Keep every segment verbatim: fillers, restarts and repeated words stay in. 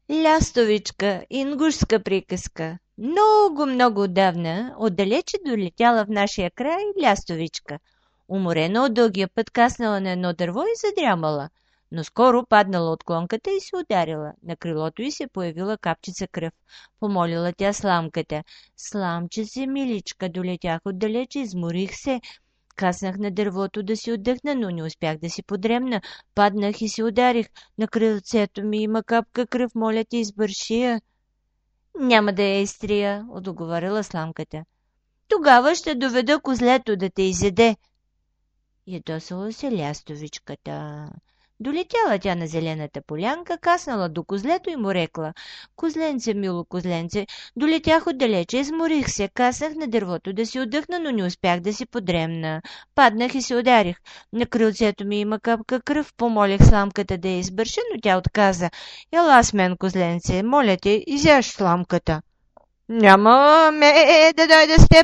Лястовичка, ингушска приказка. Много, много отдавна, отдалече долетяла в нашия край лястовичка. Уморена от дългия път каснала на едно дърво и задрямала, но скоро паднала от клонката и се ударила. На крилото й се появила капчица кръв. Помолила тя сламката. Сламчице, миличка, долетях отдалече, изморих се. Каснах на дървото да си отдъхна, но не успях да си подремна. Паднах и се ударих. На крилцето ми има капка кръв, моля ти, избърши я. Няма да я изтрия, отговорила сламката. Тогава ще доведа козлето да те изеде. Ядосала се лястовичката. Долетяла тя на зелената полянка, каснала до козлето и му рекла. Козленце, мило козленце, долетях отдалече, изморих се, каснах на дървото да си отдъхна, но не успях да си подремна. Паднах и се ударих. На крилцето ми има капка кръв, помолих сламката да я избърша, но тя отказа. Ела с мен, козленце, моля те, изяж сламката. Няма ме да дойда с теб.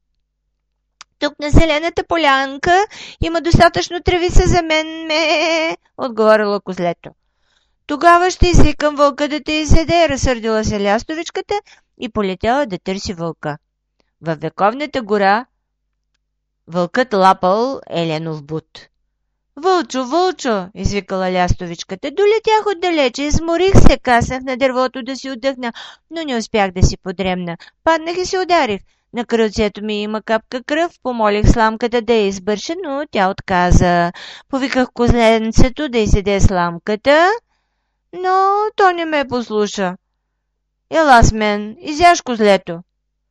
Тук на зелената полянка има достатъчно травица за мен, ме, отговорила козлето. Тогава ще извикам вълка да те изеде, разсърдила се лястовичката и полетяла да търси вълка. Във вековната гора вълкът лапал Еленов бут. Вълчо, вълчо, извикала лястовичката, долетях отдалече, изморих се, каснах на дървото да си отдъхна, но не успях да си подремна. Паднах и се ударих. На крилцето ми има капка кръв, помолих сламката да я избърша, но тя отказа. Повиках козленцето да изеде сламката, но то не ме послуша. Ела с мен, изяж козлето.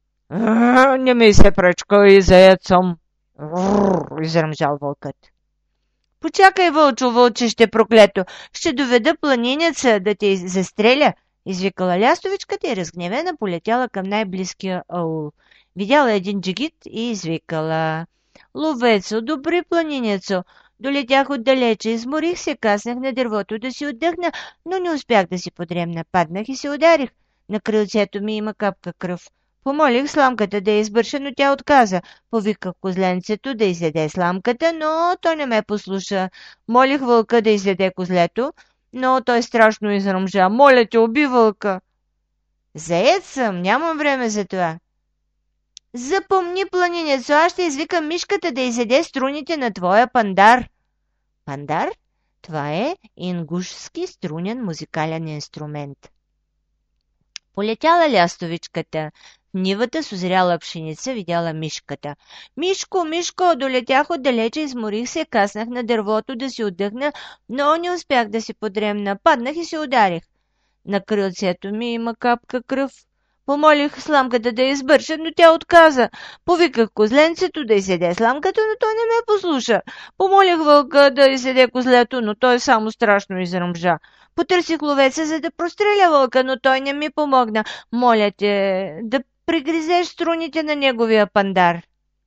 Не ми се пръчка и заед съм, изръмжал вълкът. Почакай, вълчо, вълчище проклето, ще доведа планинеца да те застреля, извикала лястовичката и разгневена полетяла към най-близкия аул. Видяла един джигит и извикала. Ловецо, добри планинецо, долетях отдалече, изморих се, каснах на дървото да си отдъхна, но не успях да си подремна. Паднах и се ударих. На крилцето ми има капка кръв. Помолих сламката да я избърша, но тя отказа. Повиках козленцето да изяде сламката, но той не ме послуша. Молих вълка да изяде козлето, но той страшно изръмжа. Моля те, уби вълка. Заед съм, нямам време за това. Запомни, планинецо, аз ще извикам мишката да изеде струните на твоя пандар. Пандар? Това е ингушски струнен музикален инструмент. Полетяла лястовичката. В нивата с озряла пшеница видяла мишката. Мишко, Мишко, долетях отдалече, изморих се, каснах на дървото да си отдъхна, но не успях да си подремна. Паднах и се ударих. На крилцето ми има капка кръв. Помолих сламката да я избърша, но тя отказа. Повиках козленцето да изеде сламката, но той не ме послуша. Помолих вълка да изеде козлето, но той само страшно изръмжа. Потърсих ловеца, за да простреля вълка, но той не ми помогна. Моля те да пригризеш струните на неговия пандар.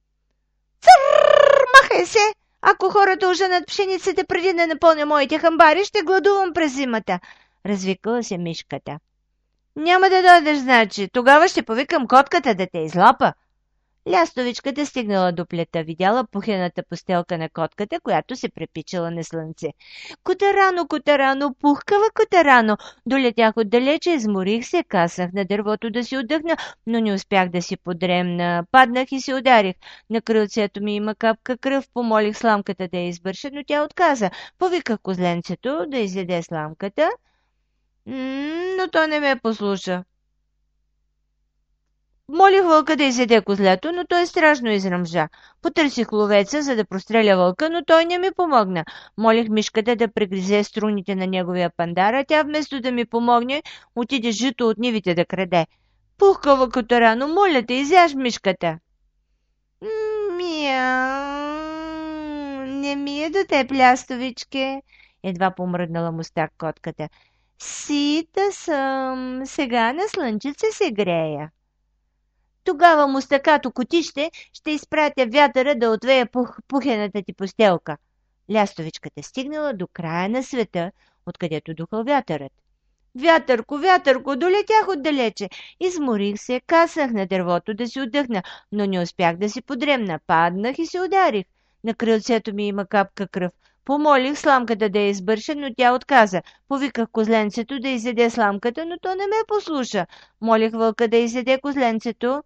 Цър! Махай се! Ако хората оженат пшеницата преди да напълня моите хамбари, ще гладувам през зимата, развикала се мишката. Няма да дойдеш, значи. Тогава ще повикам котката да те излапа. Лястовичката стигнала до плета, видяла пухената постелка на котката, която се препичала на слънце. Котарано, котарано, пухкава котарано. Долетях отдалече, изморих се, каснах на дървото да си отдъхна, но не успях да си подремна. Паднах и се ударих. На крилцето ми има капка кръв, помолих сламката да я избърша, но тя отказа. Повиках козленцето да изяде сламката, но той не ме послуша. Молих вълка да изеде козлето, но той страшно изръмжа. Потърсих ловеца, за да простреля вълка, но той не ми помогна. Молих мишката да прегризе струните на неговия пандар, а тя вместо да ми помогне, отиде жито от нивите да краде. Пухкава котарано, моля те, изяж мишката. Мяу, не ми е до теб, лястовичке, едва помръднала мустак котката. Сита съм, сега на слънчице се грея. Тогава мустакато котище ще изпратя вятъра да отвея пух, пухената ти постелка. Лястовичката стигнала до края на света, откъдето духал вятърът. Вятърко, вятърко, долетях отдалече. Изморих се, каснах на дървото да си отдъхна, но не успях да си подремна. Паднах и се ударих. На крилцето ми има капка кръв. Помолих сламката да я избърша, но тя отказа. Повиках козленцето да изяде сламката, но то не ме послуша. Молих вълка да изяде козленцето,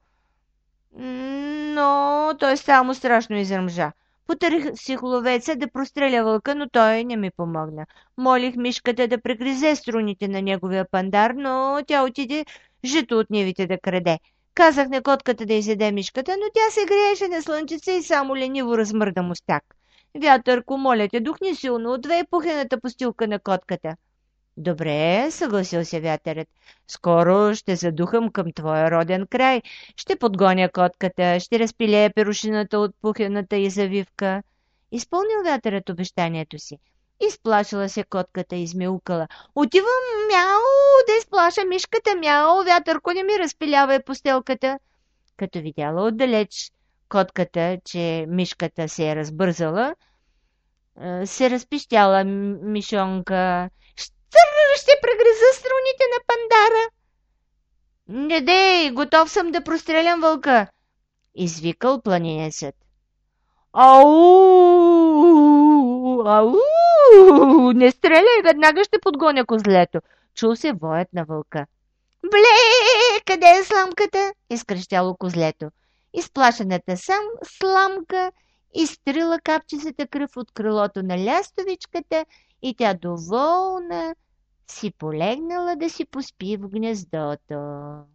но той само страшно изръмжа. Потърсих ловеца да простреля вълка, но той не ми помогна. Молих мишката да прегризе струните на неговия пандар, но тя отиде жито от нивите да краде. Казах на котката да изяде мишката, но тя се грееше на слънчица и само лениво размърда мустак. Вятърко, моля те, духни силно, отвей пухената постилка на котката. Добре, съгласил се вятърът. Скоро ще задухам към твоя роден край. Ще подгоня котката, ще разпилея перушината от пухената и завивка. Изпълнил вятърът обещанието си. Изплашила се котката и измяукала. Отивам, мяу, да изплаша мишката, мяу, вятърко, не ми разпилявай постелката. Като видяла отдалеч котката, че мишката се е разбързала, се разпищяла мишонка. Стър, ще прегреза струните на пандара. Не дей, готов съм да прострелям вълка, извикал планинецът. Ау, ау, не стреляй, веднага ще подгоня козлето. Чул се воят на вълка. Бле, къде е сламката? Изкрещяло козлето. Изплашената сам сламка изтрила капчицата кръв от крилото на лястовичката и тя доволна си полегнала да си поспи в гнездото.